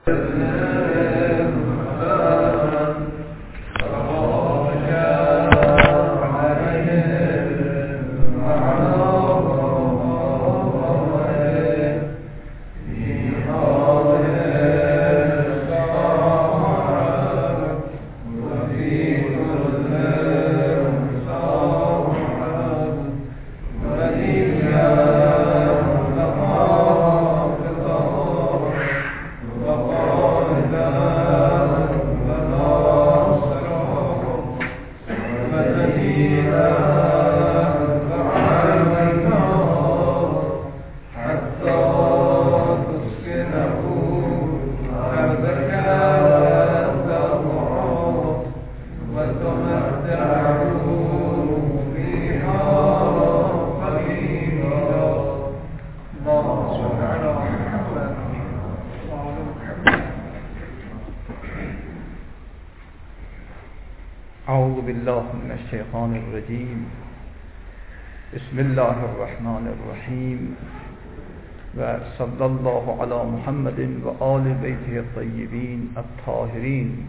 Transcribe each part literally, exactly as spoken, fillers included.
أعوذ بالله من الشيطان الرجيم. بسم الله الرحمن الرحيم، وصلى الله على محمد وآل بيته الطيبين الطاهرين.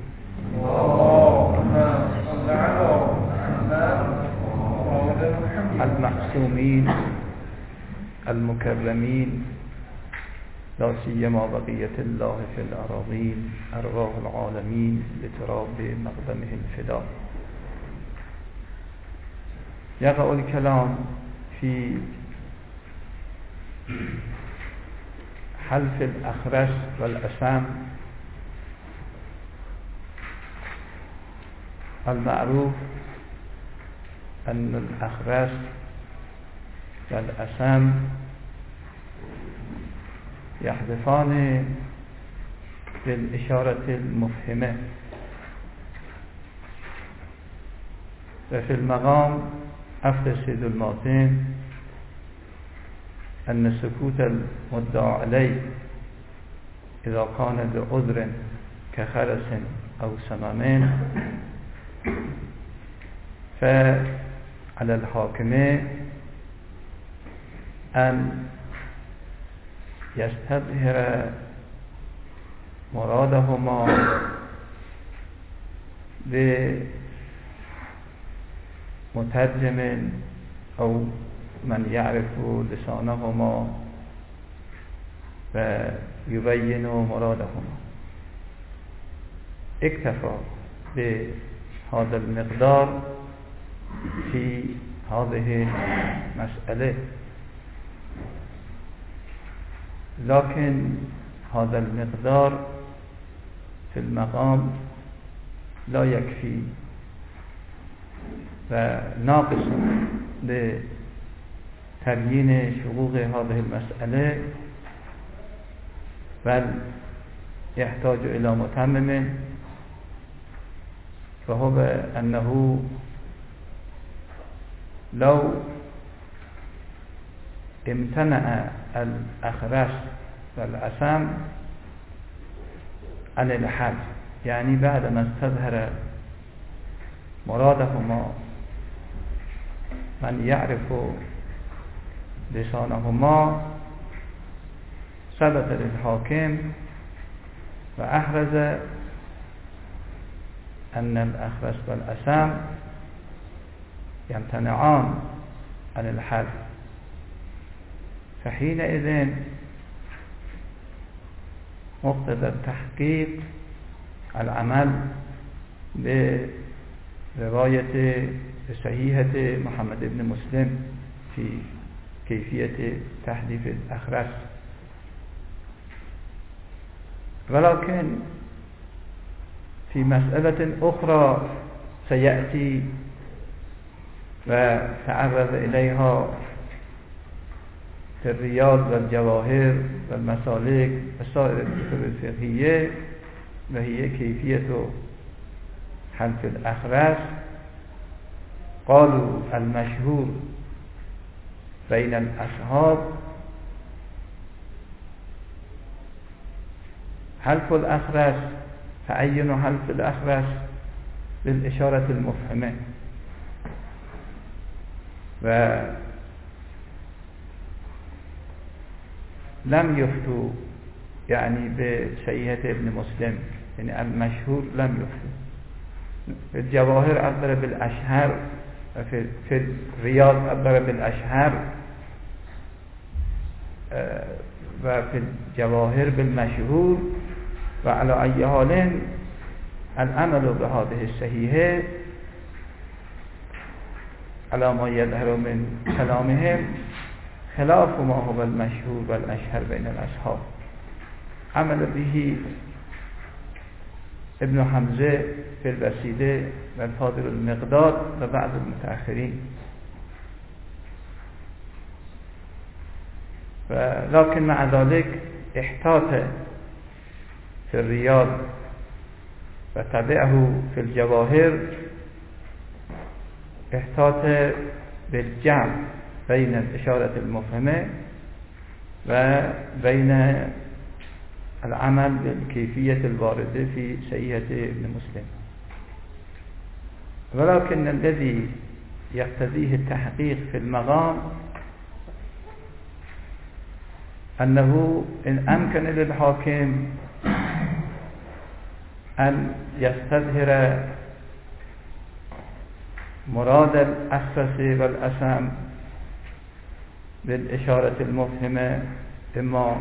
المعصومين المكرمين، لا سيما بقية الله في الأراضين، أرواح العالمين لتراب مقدمه الفداء. يقع الكلام في حلف الأخرس والأسام المعروف أن الأخرس والأسام يحذفان بالإشارة المفهمة، وفي المقام أفتى سيد المعطين أن سكوت المدعى عليه إذا كان لعذر كخرس أو سمامين فعلى الحاكم أن يستظهر مرادهما بمترجم أو من يعرف لسانهما ويبين مرادهما. اكتفى بهذا المقدار في هذه المسألة، لكن هذا المقدار في المقام لا يكفي وناقص لتبيين شروط هذه المسألة، بل يحتاج إلى متمم، وهو أنه لو امتنع الأخرس والأسام عن الحج، يعني بعدما استظهر مرادهما من يعرف لسانهما، ثبت للحاكم وأحرز أن الأخرس والأسام يمتنعان عن الحج، فحينئذ مقتضى التحقيق العمل برواية صحيحة محمد بن مسلم في كيفية تحديث الأخرس. ولكن في مسألة أخرى سيأتي وتعرض إليها في الرياض والجواهر والمسالك وسائر الكتب الفقهية، وهي كيفية حلف الأخرس. قالوا المشهور بين الأصحاب حلف الأخرس، فعين حلف الأخرس بالإشارة المفهمة، ولم يفتوا يعني بصحيحة ابن مسلم، يعني المشهور لم يخطئ. في الجواهر عبر بالأشهر، في, في الرياض عبر بالأشهر، وفي الجواهر بالمشهور. وعلى أي حال العمل بهذه الصحيحة على ما يظهر من كلامهم خلاف ما هو المشهور والأشهر بين الأصحاب. عمل به ابن حمزة في الوسيلة والفاضل المقداد وبعض المتأخرين. ولكن مع ذلك احتاط في الرياض وتبعه في الجواهر، احتاط بالجمع بين الإشارة المفهمة وبين العمل بالكيفية الواردة في صحيحة ابن مسلم. ولكن الذي يقتضيه التحقيق في المقام أنه إن أمكن للحاكم أن يستظهر مراد الأخصص والأسام بالإشارة المفهمة، إما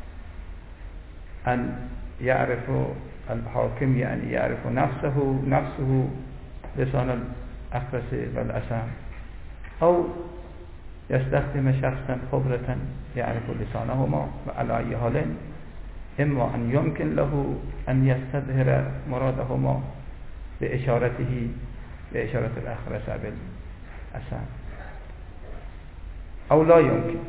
أن يعرف الحاكم يعني يعرف نفسه نفسه لسان الأخصص والأسام، أو يستخدم شخصا خبرة يعرف لسانهما. وعلى أي حال إما أن يمكن له أن يستظهر مرادهما بإشارته بإشارة الأخرس بالأسام، أو لا يمكن.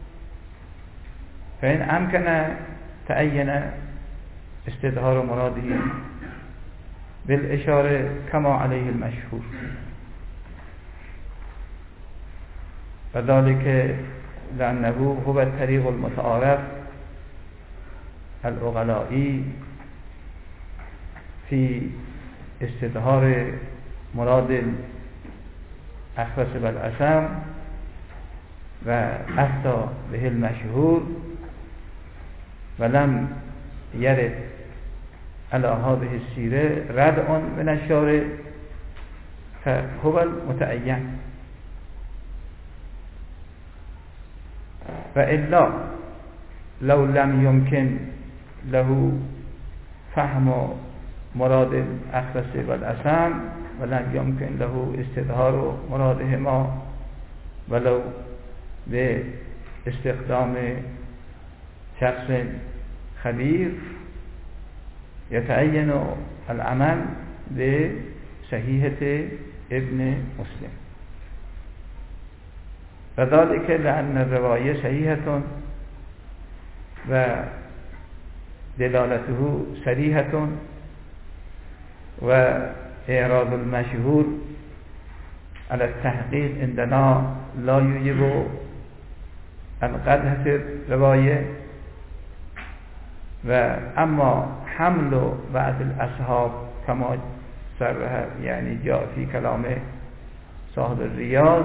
فإن أمكن تعين استظهار مراده بالإشارة كما عليه المشهور، وذلك لأنه هو الطريق المتعارف العقلائي في استظهار مراد الأخرس والأسام، وأفتى به المشهور ولم يرد على هذه السيرة ردع من الشارع، فهو المتعين. وإلا لو لم يمكن له فهم مراد الأخرس والأسام ولم يمكن له استظهار مرادهما ولو باستخدام شخص خبير، يتعين العمل بصحيحة ابن مسلم. وذلك لأن الرواية صحيحة ودلالته صريحة، وإعراض المشهور على التحقيق عندنا لا يوجب القدح في الرواية. وأما حمل بعض الأصحاب كما صرح يعني جاء في كلام صاحب الرياض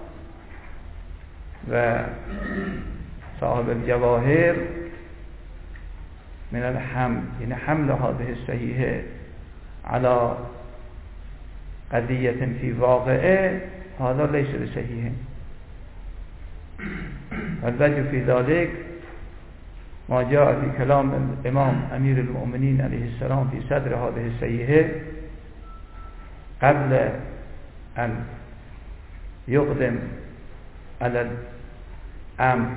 وصاحب الجواهر من الحمل، يعني حمل هذه الصحيحة على قضية في واقعه، هذا ليس بصحيح. والوجه في ذلك ما جاء في كلام الإمام أمير المؤمنين عليه السلام في صدر هذه الصحيحة قبل أن يقدم على الأمر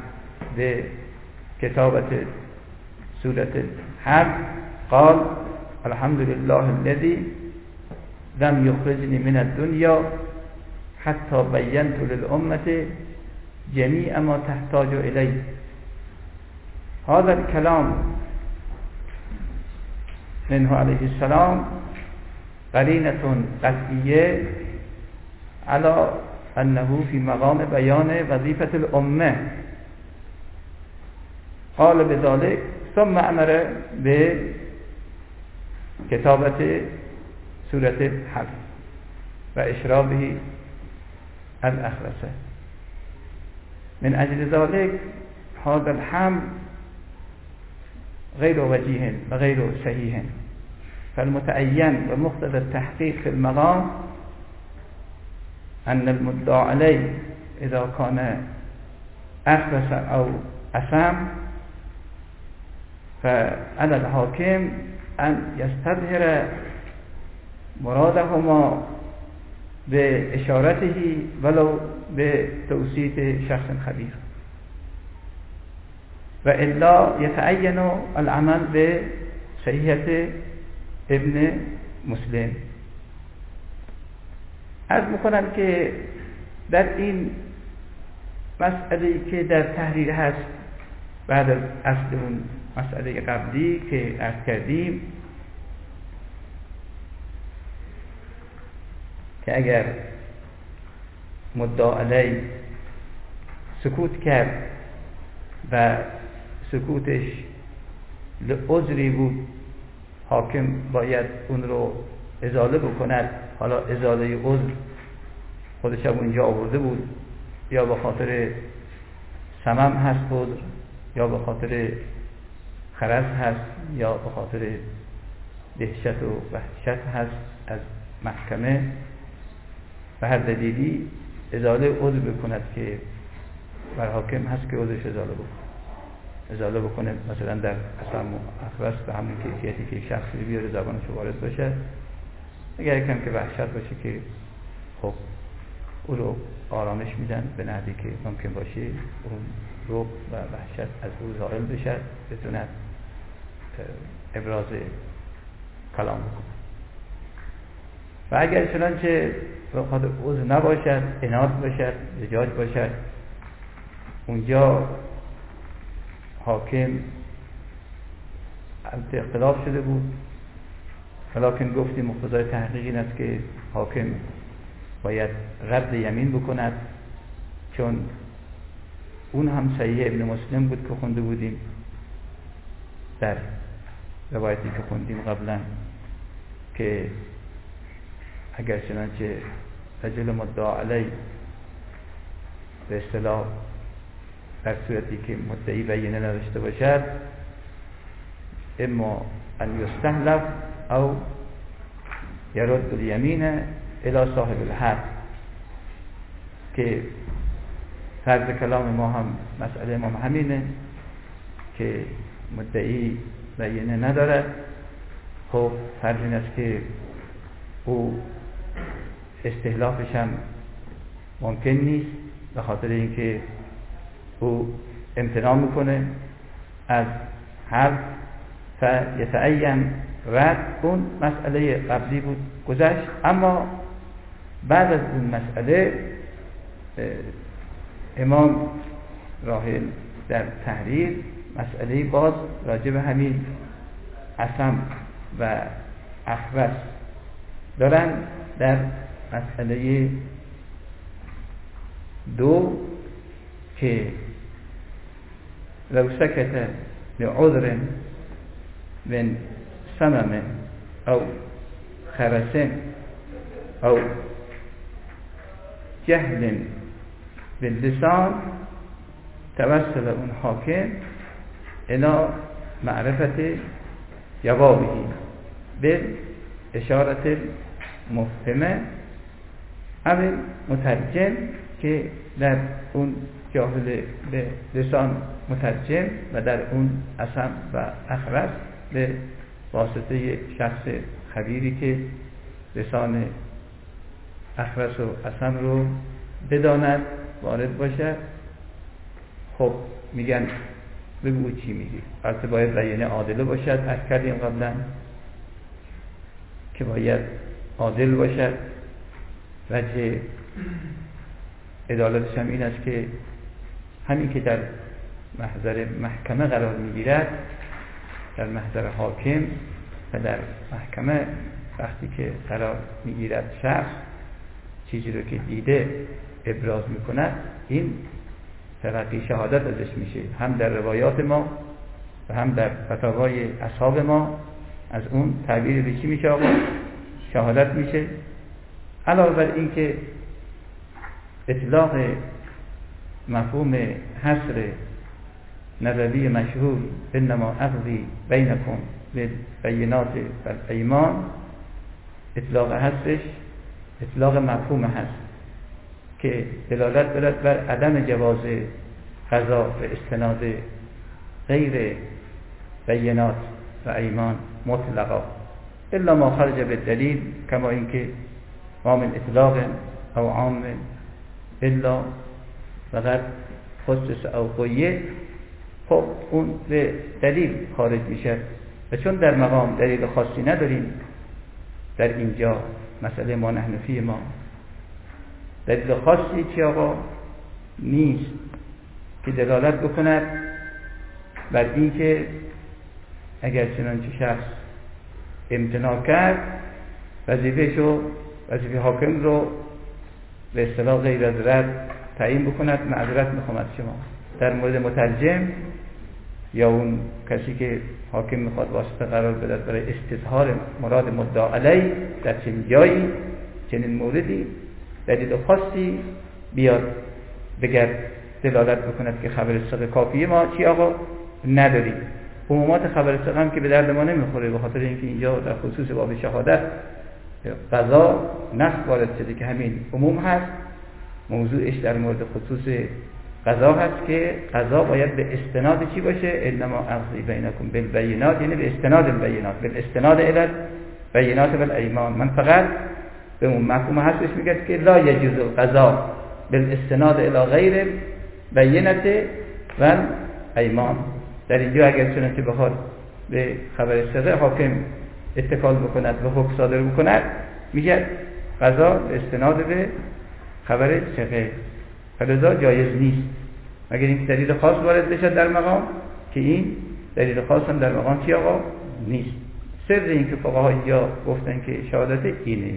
بكتابة سورة الحج، قال: الحمد لله الذي لم يخرجني من الدنيا حتى بينت للأمة جميع ما تحتاج إليه. هذا الكلام منه عليه السلام قرينة قطعية على أنه في مقام بيان وظيفة الأمة. قال بذلك ثم أمر بكتابة سورة الحج وإشرابه الأخرس. من أجل ذلك هذا الحمل غير وجيه وغير صحيح. فالمتعين ومقتضى التحقيق في المقام أن المدعى عليه إذا كان أخرس أو أسام فعلى الحاكم أن يستظهر مرادهما بإشارته ولو بتوسيط شخص خبير، وإلا يتعين العمل بصحيحة ابن مسلم. عرض میکنم که در این مسئله که در تحریر هست بعد از اصل اون مسئله قبلی که عرض کردیم که اگر مدعا علیه سکوت کرد و سکوتش لعذری بود، حاکم باید اون رو ازاله بکند. حالا ازاله عذر خودش هم اینجا آورده بود، یا به خاطر سمم هست عذر، یا به خاطر خرس هست، یا به خاطر دهشت و وحشت هست از محکمه، و هر دلیلی ازاله عذر بکند که بر حاکم هست که عذرش ازاله بکند ازاله بکنه. مثلا در اسم و اخرس به همین کیفیتی که یک شخصی بیاره زبانش وارد باشه، اگر کم که وحشت باشه که خب او رو آرامش میدن به نحوی که ممکن باشه اون رعب و وحشت از او زائل بشه، بتونه ابراز کلام بکنه. و اگر چنانچه بخاطر عذر نباشد، عناد باشد، زجاج باشد، اونجا حاکم اختلاف شده بود، ولیکن گفتیم مقتضای تحقیق این است که حاکم باید رد یمین بکند، چون اون هم صحیح ابن مسلم بود که خونده بودیم در روایتی که خوندیم قبلا، که اگر چنانچه رجل مدعا علیه به اصطلاح در صورتی که مدعی بینه نداشته باشد، اما ان یستحلف او یرد الیمین الی صاحب الحق، که فرض کلام ما هم مسئله ما همینه که مدعی بینه ندارد. خب فرض این است که او استحلافش هم ممکن نیست، به خاطر اینکه او امتناع میکنه از حرف، فیتعین رد. اون مسئله قبلی بود گذشت، اما بعد از اون مسئله امام راحل در تحریر مسئله باز راجع به همین اسم و اخرس دارن. در مسئله دو که لو سکت لعذر من سمم او خرس او جهل باللسان توسل اون حاکم الى معرفت جوابه بالاشارت مفهمه او مترجم، که در اون جاهل به لسان مترجم و در اون اسم و اخرس به واسطه شخص خبیری که لسان اخرس و اسم رو بداند وارد باشه. خب میگن بگو چی میگی، البته باید بیانه عادله باشد. از کردیم قبلا که باید عادل باشد. وجه عدالتش هم این است که همین که در محضر محکمه قرار میگیرد، در محضر حاکم و در محکمه وقتی که قرار میگیرد شخص چیزی رو که دیده ابراز میکند، این تلقی شهادت ازش میشه، هم در روایات ما و هم در فتاوای اصحاب ما. از اون تعبیر به چی میشه آقا؟ شهادت میشه. علاوه بر این که اطلاق مفهوم حصر نبوی مشهور انما اقضی بینکم بالبینات والایمان اطلاق هستش، اطلاق مفهوم هست که دلالت دارد بر عدم جواز قضا به استناد غیر بینات و ایمان مطلقا الا ما خرج بالدلیل، کما اینکه ما من اطلاق او عام الا فقط خصوص او قید، خب اون به دلیل خارج میشه و چون در مقام دلیل خاصی نداریم در اینجا مسئله ما نحنفی ما دلیل خاصی که آقا نیست که دلالت بکند بر این که اگر چنانچه شخص امتناع کرد وظیفه‌شو وظیفه حاکم رو به اصطلاح غیر از رد تعیین بکند. معذرت میخوام از شما در مورد مترجم یا اون کسی که حاکم میخواد واسطه قرار بدهد برای استظهار مراد مدعا علیه در چنین جایی چنین موردی دلیل خاصی بیاد بگرد دلالت بکند که خبر صدق کافیه، ما چی آقا نداریم. عمومات خبر صدق هم که به درد ما نمیخوره، به خاطر اینکه اینجا در خصوص باب شهادت قضا نص وارد شده که همین عموم هست، موضوعش در مورد خصوص قضا هست که قضا باید به استناد چی باشه؟ انما اقضی بینکم بالبینات، یعنی به استناد البینات، بالاستناد الی البینات والایمان. من فقط به اون مفهوم هستش میگه که لا یجوز القضا بالاستناد الی غیر بینت و ایمان. در اینجا اگر چنانچه بخواد به خبر صدق حاکم اتکال بکند و حکم صادر بکند میگه قضا به استناد به خبر صدق، فلذا جایز نیست مگر این دلیل خاص وارد بشه در مقام که این دلیل خاص هم در مقام چی آقا نیست. سر این که فقها اینجا گفتن که شهادت اینه.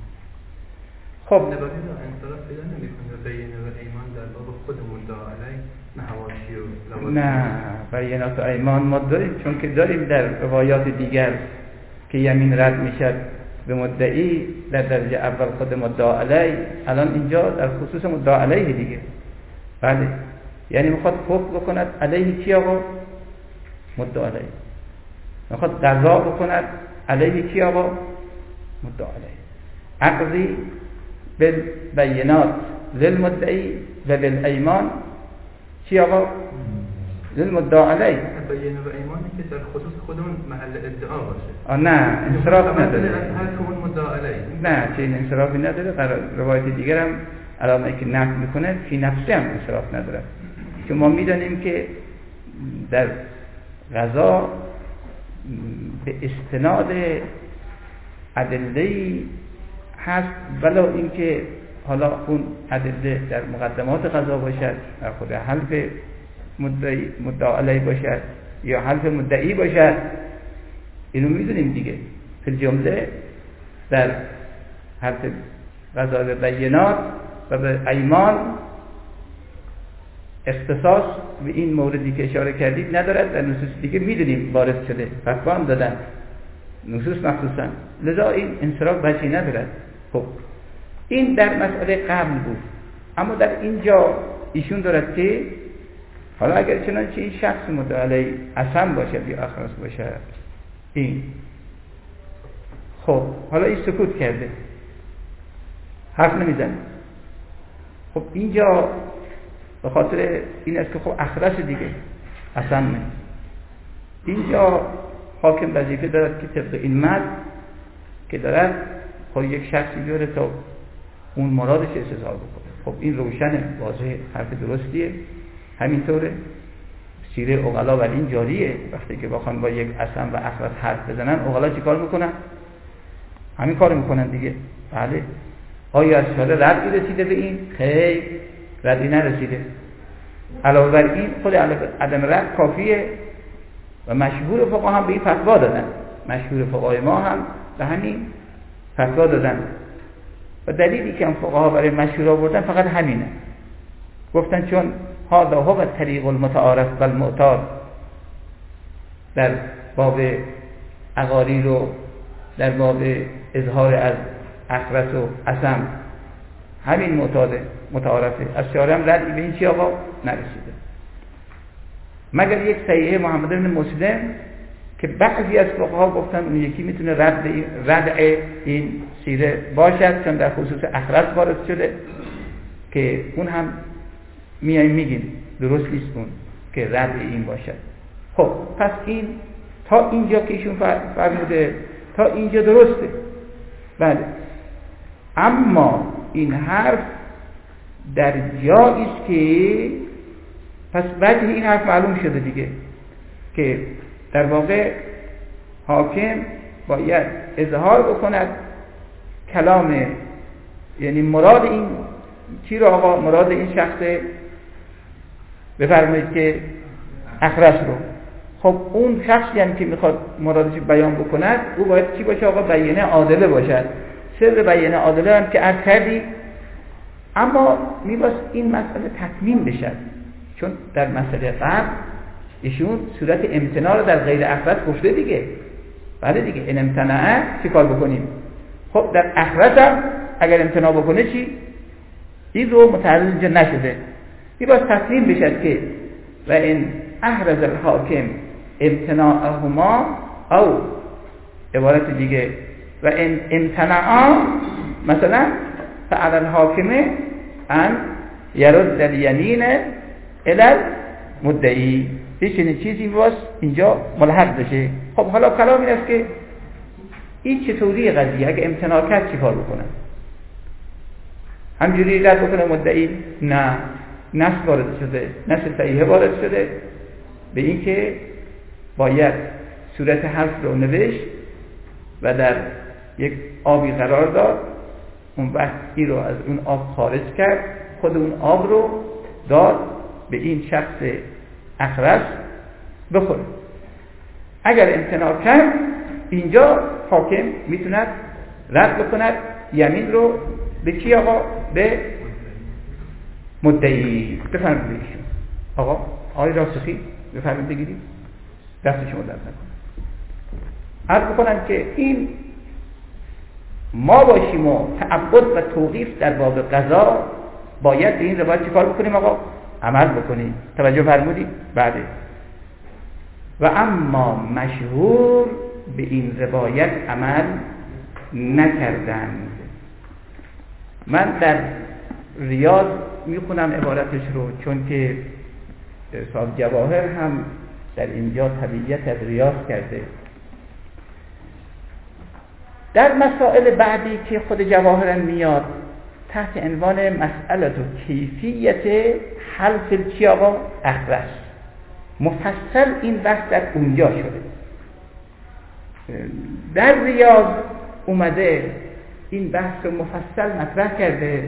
خب نباید انصراف پیدا نمی‌کنه بینه و ایمان در باب خود مدعا علیه نه حواشی و لوازم. نه بینات و ایمان ما داریم، چون که داریم در روایات دیگر که یمین رد میشد به مدعی در درجه اول خود مدعا علیه، الان اینجا در خصوص مدعا علیه دیگه. بله یعنی میخواد حکم بکند علیه کی آقا؟ مدعا علیه. میخواد قضا بکند علیه کی آقا؟ مدعا علیه. اقضی بالبینات للمدعی و بالایمان چی آقا؟ للمدعا علیه. بینه و ایمانی که در خصوص خودمون محل ادعا باشه. آه نه انصراف نداره. هر کمون مدعا علیه. نه چنین انصرافی نداره. قرار روایت دیگر هم علامه که نقل میکنه فی نفسه هم انصراف نداره، که ما میدانیم که در قضا به استناد ادله‌ای هست، ولو اینکه حالا اون ادله در مقدمات قضا باشد، در خود حلف مدعی مدعا علیه باشد یا حلف مدعی باشد، اینو میدونیم دیگه. فی جمله در حلف قضا به بینات و به ایمان اختصاص به این موردی که اشاره کردید ندارد، در نصوص دیگه میدونیم وارد شده، فتوا هم دادن نصوص مخصوصا، لذا این انصراف وجهی ندارد. خب این در مسئله قبل بود، اما در اینجا ایشون دارد که حالا اگر چنانچه این شخص مدعا علیه عصم باشد یا اخرس باشد، این خب حالا این سکوت کرده حرف نمیزنه، خب اینجا به خاطر این است که خب اخرس دیگه عصم نه، اینجا حاکم وظیفه دارد که طبق این مد که دارد خب یک شخصی بیاره تا اون مرادش استظهار بکنه. خب این روشنه، واضحه، حرف درستیه. همینطوره سیره عقلا بر این جاریه، وقتی که بخوان با یک عصم و اخرس حرف بزنن عقلا چی کار میکنن؟ همین کار میکنن دیگه. بله آیا از شاره ردی رسیده به این؟ خیر ردی نرسیده. علاوه بر این خود عدم رد کافیه و مشهور فقها هم به این فتوا دادن، مشهور فقهای ما هم به همین فتوا دادن و دلیلی که هم فقها برای مشهور آوردن فقط همینه، گفتن چون هذا هو الطریق المتعارف والمعتاد در باب اقاریر و در باب اظهار از اخرس و عصم همین معتاده متعارفه، از شارع هم ردی به این چی آقا نرسیده. مگر یک صحیحه محمد بن مسلم که بعضی از فقها گفتن اون یکی میتونه رد رد این سیره باشد، چون در خصوص اخرس وارد شده که اون هم میایم میگیم درست نیست اون که رد این باشد. خب پس این تا اینجا که ایشون فرموده تا اینجا درسته. بله، اما این حرف در جایی است که پس بعد این حرف معلوم شده دیگه که در واقع حاکم باید اظهار بکند کلام، یعنی مراد این چی رو آقا، مراد این شخص بفرمایید که اخرس رو. خب اون شخصی هم که میخواد مرادش بیان بکند او باید چی باشه آقا؟ بیانه عادله باشد. سر بیانه عادله هم که عرض کردی، اما میباید این مسئله تکمیل بشد، چون در مسئله قبل ایشون صورت امتناع رو در غیر اخرس گفته دیگه. بله دیگه، این امتناعه چی کار بکنیم؟ خب در اخرس هم اگر امتناع بکنه چی؟ این رو متعرض اینجا نشده. میباید تکمیل بشد که و این احرز الحاکم امتناعهما او عبارت دیگه و این امتناعا مثلا فعل الحاکمه ان یرد الیمین الی مدعی، هیچ چیزی باز اینجا ملحق بشه. خب حالا کلام این است که این چطوری قضیه اگه امتناع کرد چی کار بکنه؟ همجوری رد بکنه مدعی؟ نه، نص وارد شده، نص صحیحه وارد شده به این که باید صورت حرف رو نوشت و در یک آبی قرار داد، اون وقت این رو از اون آب خارج کرد، خود اون آب رو داد به این شخص اخرس بخوره. اگر امتناع کرد اینجا حاکم میتوند رد بکند یمین رو به کی آقا؟ به مدعی. بفرمایید ایشون آقا آقای راسخی بفرمایید بگیرید، دست شما درد نکنه. عرض بکنم که این ما باشیم و تعبد و توقیف در باب قضا باید به این روایت چیکار بکنیم آقا؟ عمل بکنیم. توجه فرمودید؟ بله. و اما مشهور به این روایت عمل نکردند. من در ریاض میخونم عبارتش رو، چون که صاحب جواهر هم در اینجا طبیعت از ریاض کرده. در مسائل بعدی که خود جواهر میاد تحت عنوان مسئله و کیفیت حلف چی آقا؟ اخرس. مفصل این بحث در اونجا شده. در ریاض اومده این بحث رو مفصل مطرح کرده.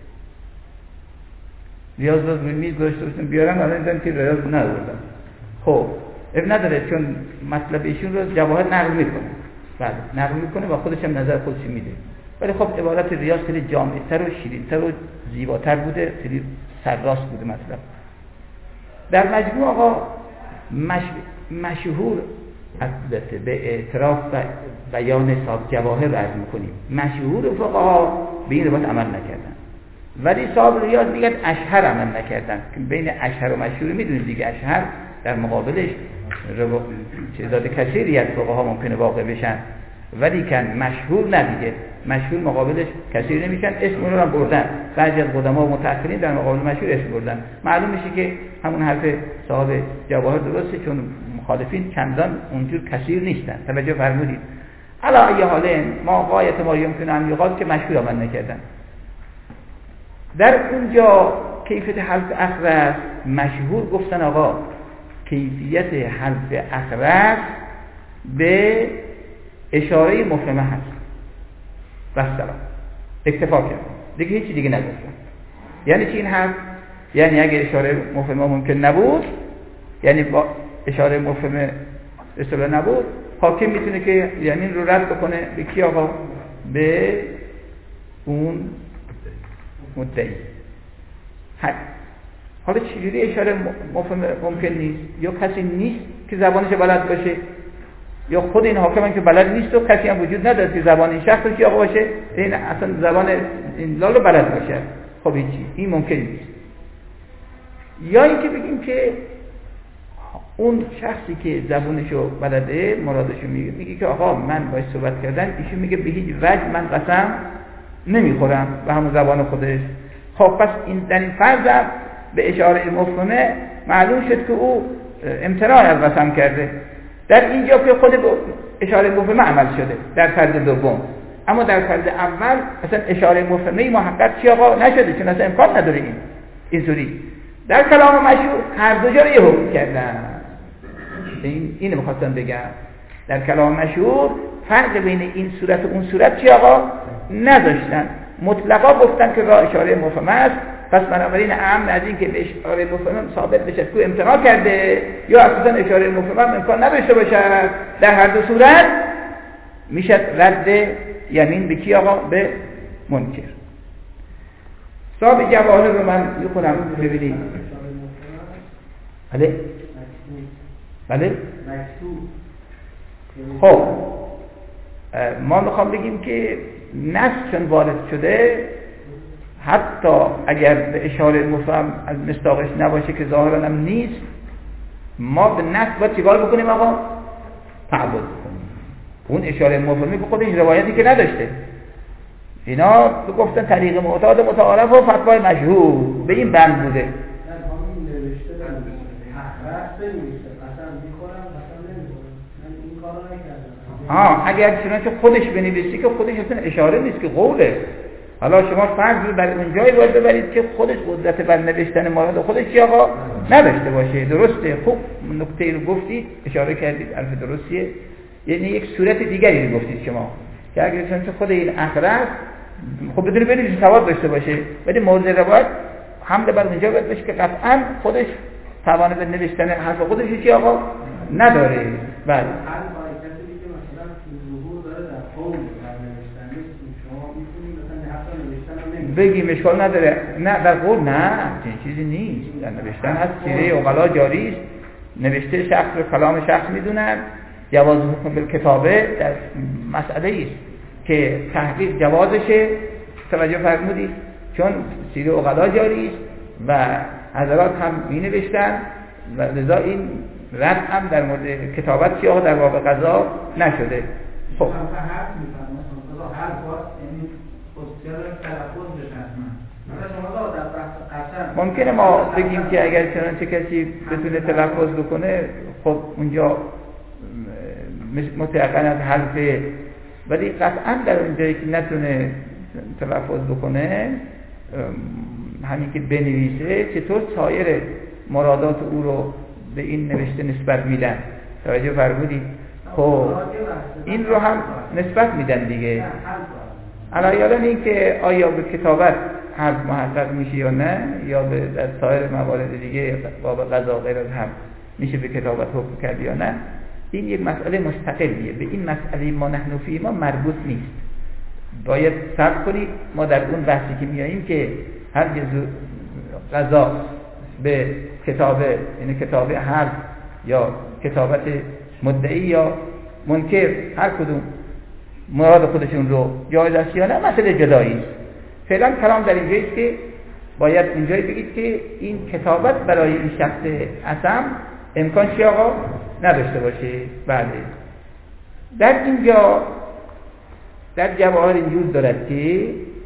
ریاض رو روی میز گذاشته باشتم بیارم، الان دیدم که ریاض نداردم. خب اب نداره، چون مطلب ایشون رو جواهر نقل میکنه. بله نقل میکنه و خودش هم نظر خودش میده. ولی خب عبارت ریاض خیلی جامع‌تر و شیرین‌تر و زیباتر بوده، خیلی سرراست بوده مطلب. در مجموع آقا مش... مشهور البته به اعتراف و بیان صاحب جواهر عرض میکنیم، مشهور فقها به این روایت عمل نکردن، ولی صاحب ریاض میگن اشهر عمل نکردن. که بین اشهر و مشهور میدونید دیگه، اشهر در مقابلش رو... تعداد کثیری از فقها ممکنه واقع بشن، ولی کن مشهور ندیگه، مشهور مقابلش کثیر نمیشن، اسم اون رو هم بردن. بعضی از قدما و متأخرین در مقابل مشهور اسم بردن. معلوم میشه که همون حرف صاحب جواهر درسته، چون مخالفین چندان اونجور کثیر نیستن. توجه فرمودید؟ علی ای حال ما غایت ما یمکن ان یقال که مشهور عمل نکردن. در اونجا کیفیت حلف اخرس مشهور گفتن آقا کیفیت حلف اخرس به اشاره مفهمه هست و سلام اکتفا کرد دیگه، هیچی دیگه نگفتن. یعنی چی این حرف؟ یعنی اگه اشاره مفهمه ممکن نبود، یعنی با اشاره مفهمه اصطلاح نبود، حاکم میتونه که یمین رو رد بکنه به کی آقا؟ به اون مدعی. حالا چجوری اشاره مفهمه ممکن نیست؟ یا کسی نیست که زبانش بلد باشه، یا خود این حاکم هم که بلد نیست و کسی هم وجود نداره که زبان این شخص چی آقا باشه، این اصلا زبان این لالو بلد باشه. خب این چی؟ این ممکن نیست. یا اینکه بگیم که اون شخصی که زبونشو بلده مرادشو میگه، میگه که آقا من باید صحبت کردن، ایشون میگه به هیچ وجه من قسم نمیخورم به همون زبان خودش. خب پس این در این فرض به اشاره مفهومه معلوم شد که او امتناع از قسم کرده. در اینجا که خود اشاره مفهومه عمل شده در فرض دوم، اما در فرض اول اصلا اشاره مفهومه محقق چی آقا نشده، چون اصلا امکان نداره این اینطوری. در کلام مشهور هر دو جا رو یه حکم کردن. این اینو می‌خواستم بگم، در کلام مشهور فرق بین این صورت و اون صورت چی آقا نداشتن، مطلقا گفتن که را اشاره مفهومه است. پس بنابراین اهم از این که به اشاره مفهومه ثابت بشه که امتناع کرده یا اصلا اشاره مفهومه امکان نداشته باشه، در هر دو صورت میشه رد یمین به کی آقا؟ به منکر. صاحب جواهر رو من میخونم ببینید. بله بله خب ما میخوام بگیم که نص چون وارد شده، حتی اگر به اشاره مفهم از مصداقش نباشه که ظاهرا هم نیست، ما به نص باید چیکار بکنیم آقا؟ تعبد بکنیم. اون اشاره مفهمی به خودش روایتی که نداشته، اینا گفتن طریق معتاد متعارف و فتوای مشهور به این بند بوده. ها اگر چنانچه خودش بنویسی که خودش اصلا اشاره نیست که قوله. حالا شما فرض رو بر اونجایی باید ببرید که خودش قدرت بر نوشتن مراد خودش چی آقا نداشته باشه. درسته، خوب نکته رو گفتید، اشاره کردید، حرف درستیه. یعنی یک صورت دیگری رو گفتید شما که اگر چنانچه خود این اخرس خب بدون بنویسی سواد داشته باشه، ولی مورد روایت حمله بر اونجا باید بشه که قطعا خودش توان به نوشتن حرف خودش چی آقا نداره. بله بگیم اشکال نداره، نه در قول نه چنین چیزی نیست، در نوشتن هست، سیره عقلا جاری است، نوشته شخص رو کلام شخص میدونن، جواز حکم بالکتابه در مسئله است که تحقیق جوازشه. توجه فرمودید؟ چون سیره عقلا جاری است و حضرات هم می نوشتن و لذا این رد هم در مورد کتابت چی آقا در باب قضا نشده. خب ممکنه ما بگیم که اگر چنانچه کسی بتونه تلفظ بکنه خب اونجا متعقن از حرفه، ولی قطعا در اونجایی که نتونه تلفظ بکنه همین که بنویسه، چطور سایر مرادات او رو به این نوشته نسبت میدن. توجه فرمودید؟ خب این رو هم نسبت میدن دیگه. علایالان این که آیا به کتابت حرف محقق میشه یا نه، یا به در سایر موارد دیگه باب قضا غیر از حرف میشه به کتابت حکم کرد یا نه، این یک مسئله مستقلیه، به این مسئله ما نحن فی ما مربوط نیست. باید صبر کنید، ما در اون بحثی که میاییم که هر جزء قضا به کتابه، یعنی کتابه حرف یا کتابت مدعی یا منکر، هر کدوم مراد خودشون رو جایز است یا نه مسئله جدایی است. فعلا کلام در اینجایی است که باید اینجایی بگید که این کتابت برای این شخص اصم امکان چی آقا نداشته باشه. بله در اینجا در جواهر اینجور دارد که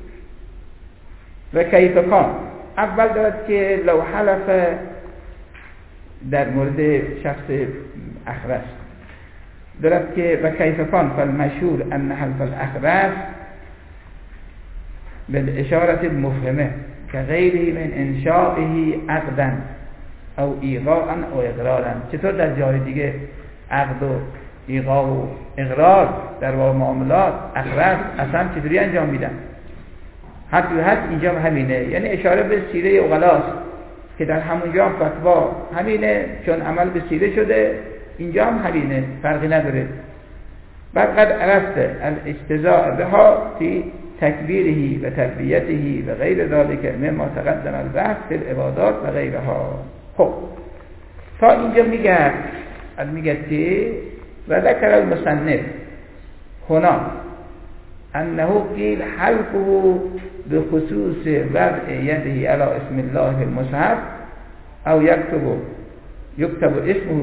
و کیف کان، اول دارد که لو حلف در مورد شخص اخرس دارد که و کیف کان فالمشهور ان حلف الاخرس بالاشاره المفهمه كغيره من انشائه عقدا او ایقاعا او اقرارا. چطور در جای دیگه عقد و ایقاع و اقرار در باب معاملات اخرس اصلا چطوری انجام میدن؟ حتی حد اینجا همینه، یعنی اشاره به سیره عقلاست که در همونجا فتوا همینه، چون عمل به سیره شده اینجا هم همینه، فرقی نداره. بعد قد عرفت الاستزاء بها فی تکبیره و تربیته و غیر ذلك مما تقدم البحث فی العبادات و غیرها. خب تا اینجا میگه از میگه که و ذکر المصنف هنا انه قیل حلفه بخصوص وضع یده علی اسم الله المصحف او یکتب یکتب اسمه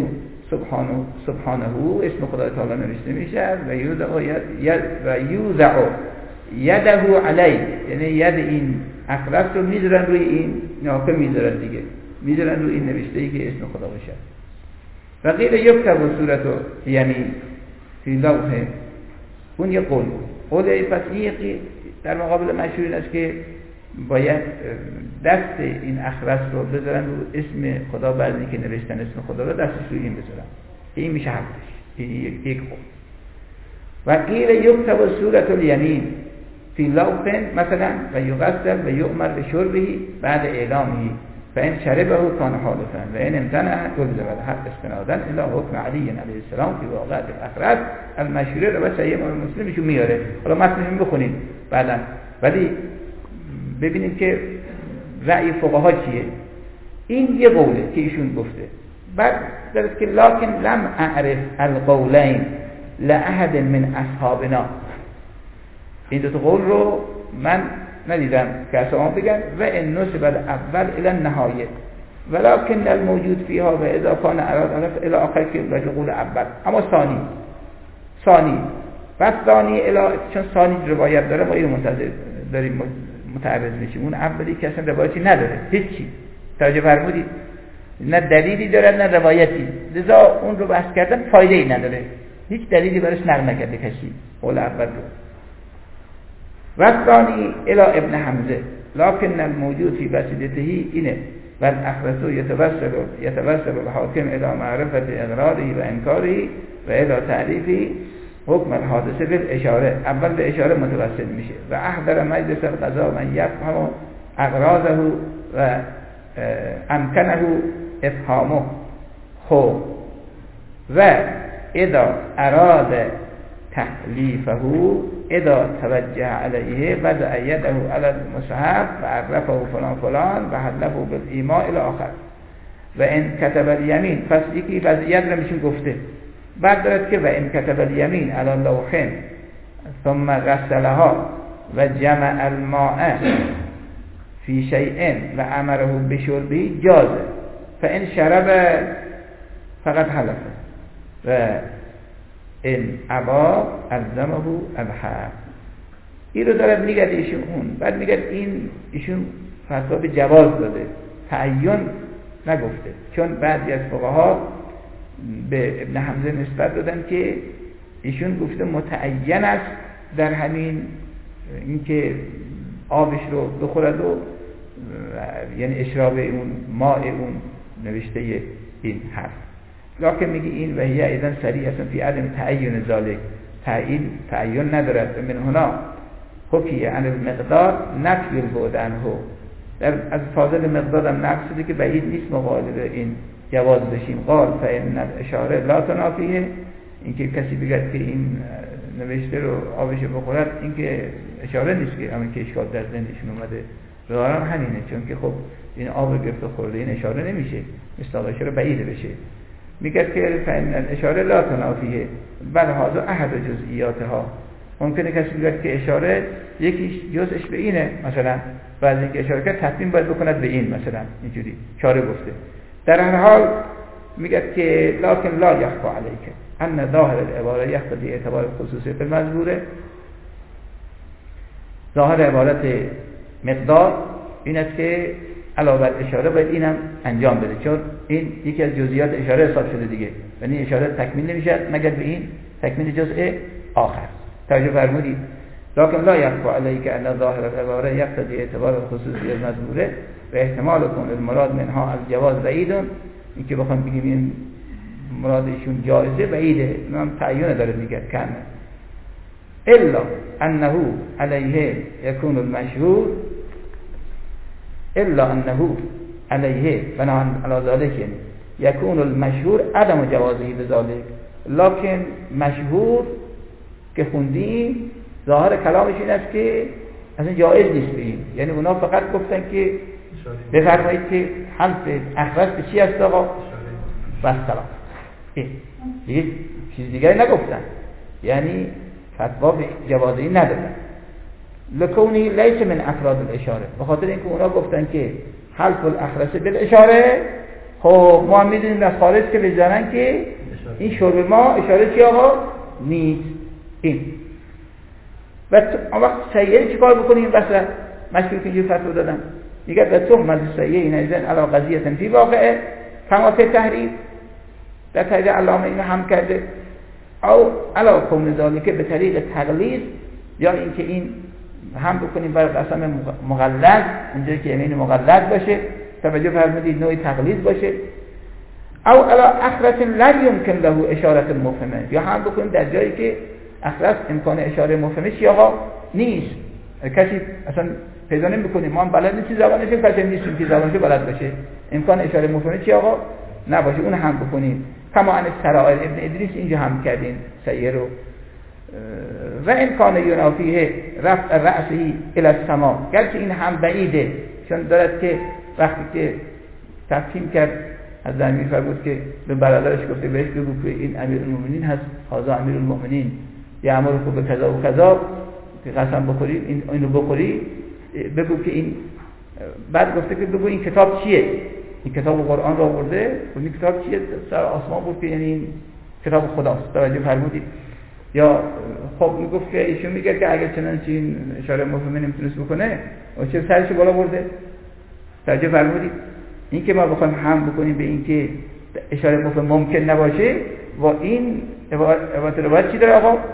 سبحانه سبحانه اسم خدای تعالی نوشته میشه و یوضع و یوضع یده علی، یعنی ید این اخرس رو میذارن روی این ناقه، میذارن دیگه میذارن روی این نوشته ای که اسم خدا باشه. و غیر یکتب صورت یمین فی لوح، اون یه قول قوله. پس این در مقابل مشهور این است که باید دست این اخرس رو بذارن رو اسم خدا، بعد اینکه نوشتن اسم خدا رو دستش رو این بذارن، این میشه حقش، این یک قول. و غیر یکتب صورت الیمین فی لوح مثلا و یغسل و یؤمر بشربه بعد اعلامه فإن شربه كان حالفا وإن امتنع جلد بالحق استنادا الى حکم علی علیه السلام فی واقعه الاخرس المشهوره. رو بس امام مسلم ایشون میاره، حالا متنشون بخونید بعدا، ولی ببینید که رأی فقها چیه. این یه قوله که ایشون گفته. بعد دارد که لکن لم اعرف القولین لأحد من اصحابنا، این دو تا قول رو من ندیدم که اصلا بگن و ان نسب الاول الى النهایه ولكن الموجود فيها و اذا كان اراد الى آخر که به قول اول. اما ثانی ثانی بس ثانی الى، چون ثانی روایت داره ما اینو منتظر داریم متعرض میشیم. اون اولی که اصلا روایتی نداره، هیچی، توجه فرمودید، نه دلیلی داره نه روایتی، لذا اون رو بحث کردن فایده ای نداره، هیچ دلیلی براش نقل نکرده کسی قول اول رو. وثانی الى ابن حمزه لكن الموجود في وسيلته اینه و الاخرس يتوسل يتوسل الحاكم الى معرفه اقراره و انکاره و الى تعریف حکم الحادثه بالاشاره. اول به اشاره متوسل میشه و احضر مجلس القضاء من يفهم اقراضه و امکنه افهامه خو و اذا اراد تحلیفه اذا توجه علیه وضع یده علی المصحف و عرفه فلان فلان و حلفه بالایماء الى آخر و ان کتب الیمین. پس یکی وضعیت رو میشون گفته. بعد دارد که و ان کتب الیمین علی لوح ثم غسلها و جمع الماء فی شیء و امره بشربه جاز فان شرب فقط حلفه و این ابا الزمه الحق. این رو دارد میگه ایشون اون، بعد میگه این ایشون فتوا به جواز داده، تعین نگفته، چون بعضی از فقها به ابن حمزه نسبت دادن که ایشون گفته متعین است در همین اینکه آبش رو بخورد و یعنی اشراب اون ماء اون نوشته این حرف. لکن میگه این وحیه ایدن سریع اصلا فی عدم تعین ذالک، تعین تعین ندارد. من هنا حکیه عن المقدار نفی البعد عنه، در از فاضل مقدار هم نفی شده که بعید نیست مقابل این جواز بشیم. قال فإن الاشاره لا تنافیه، اینکه کسی بگه که این نوشته رو آبش بخورد، این که اشاره نیست که همین که اشکال در ذهنشون اومده. ظاهرا همینه، چون که خب این آب گرفته خورده این اشاره نمیشه، مثل اشاره بعیده بشه. میگه که فإن الاشاره لا تنافیه بل هذا احد جزئیاتها. ممکنه کسی بگه که اشاره یکیش جزش به اینه، مثلا بعضی اینکه اشاره کرد تطمیم باید بکند به این، مثلا اینجوری چاره گفته. در هر حال میگه که لکن لا یخفى علیک ان ظاهر العباره یقتضی اعتبار خصوصی فی المذکوره. ظاهر عبارت مقدار این است که علاوه بر اشاره باید اینم انجام بده، چون این یکی از جزئیات اشاره حساب شده دیگه، یعنی اشاره تکمیل نمیشه مگر به این تکمیل جزء آخر. توجه فرمودید؟ لکن لا یخفى علیک ان ظاهر العباره یقتضی اعتبار خصوصی المذکوره و احتمال کن المراد منها الجواز بعید. این که بخوام بگیم این مراد ایشون جایزه بعیده، اونم تعین داره میگه کن الا انه علیه یکون المشهور الا انه علیه بناهن علی ذلک یکون المشهور عدم جوازه بذلک. لکن مشهور که خوندیم ظاهر کلامش این است که اصلا جایز نیست به این، یعنی اونا فقط گفتن که بفرمایید که حلف اخرس به چی است آقا؟ بس سلام، دیگه چیز دیگری نگفتن، یعنی فتوا به جوازه این ندادن. لکونی لیس من افراد الاشاره، به خاطر اینکه اونا گفتن که حلف الاخرس بالاشاره، خب ما میدونیم از خارج که بزنن که این شرب ما اشاره چی آقا؟ نیست. این و آن وقت سیئه چی کار بکنیم؟ بس مشکل که اینجور فتوا دادن دیگر و تهمت سیئه این ایزن علا قضیه فی واقعه کماته تحریر در تحریر علامه اینو هم کرده او علا کون ذالکه به طریق تغلیظ یا اینکه این هم بکنیم برای قسم مغلظ اونجایی که یمین مغلظ باشه توجه فرمودید نوعی تغلیظ باشه او علا اخرس لا یمکن له اشارت مفهمه یا هم بکنیم در جایی که اخرس امکان اشاره مفهمه چی آقا نیست کسی اصلا پیدا نمی‌کنیم ما هم بلد نیستیم زبانش کسی نیستیم که زبانش بلد باشه امکان اشاره مفهمه چی آقا نباشه اون هم بکنیم کما ان سرائر ابن ادریس اینجا هم کردین سیه رو و امکان ینافیه رفع رأسی الی السما گرچه این هم بعیده چون دارد که وقتی که تفهیم کرد از امیر فرمود که به برادرش گفته بهش بگو که این امیرالمومنین هست هذا امیرالمومنین یامر کو به کذا و کذا که قسم بخوری این اینو بخوری بگو که این بعد گفته که بگو این کتاب چیه این کتاب قرآن را آورده و این کتاب چیه سر آسمان بود که یعنی این کتاب خداست توجه فرمودید یا خب میگفت که ایشون میگه که اگر چنانچه این اشاره مفهومه نمیتونست بکنه و چه سرش بالا برده توجه فرمودید این که ما بخوایم هم بکنیم به این که اشاره مفهوم ممکن نباشه و این عبارت روایت چی داره آقا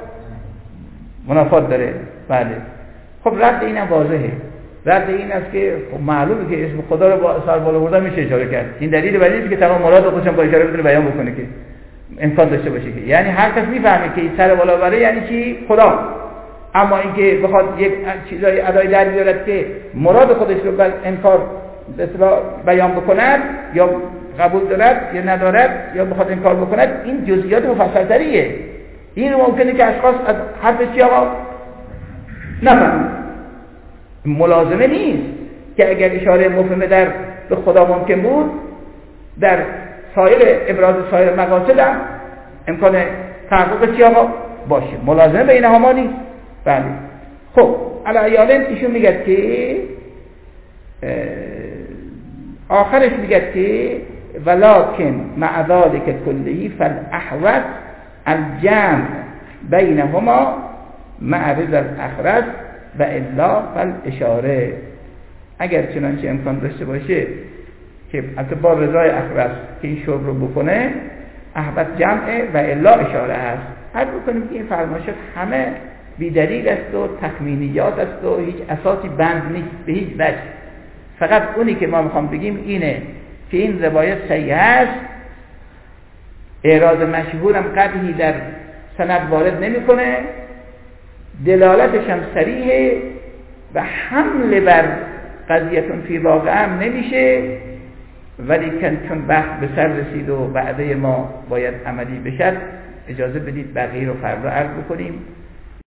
منافات داره بله خب رد این هم واضحه رد این است که خب معلومه که اسم خدا رو با سر بالا بردن میشه اشاره کرد این دلیل بر اینه که تمام مراد خودش با اشاره بتونه بیان بکنه که امکان داشته باشه که یعنی هر کس میفهمه که این سر بالا بره یعنی چی خدا اما اینکه بخواد یک چیزای ادای در بیارد که مراد خودش رو بر انکار به اصطلاح بیان بکند یا قبول دارد یا ندارد یا بخواد انکار بکند این جزئیات مفصل‌تریه این ممکنه که اشخاص از حرف چی آقا نفهمن ملازمه نیست که اگر اشاره مفهومه در به خدا ممکن بود در سایر ابراز سایر مقاصد هم امکان تحقق چی آقا باشه ملازمه بین هما نیست بله خب علیالن ایشون میگه که آخرش میگه که ولکن مع ذلك كله فالاحوط الجمع بینهما مع رضا الاخرس و الا فالاشاره اگر چنانچه امکان داشته باشه که البته با رضای اخرس که این شرب رو بکنه احوط جمعه و الا اشاره هست هر بکنیم که این فرمایشات همه بی‌دلیل است و تخمینیات است و هیچ اساسی بند نیست به هیچ وجه فقط اونی که ما میخوام بگیم اینه که این روایت صحیح است اعراض مشهورم قدحی در سند وارد نمیکنه دلالتش هم صریحه و حمله بر قضیتون فی واقع هم نمیشه ولی چون بحث به سر رسید و بعده ما باید عملی بشد اجازه بدید بقیه رو فردا عرض بکنیم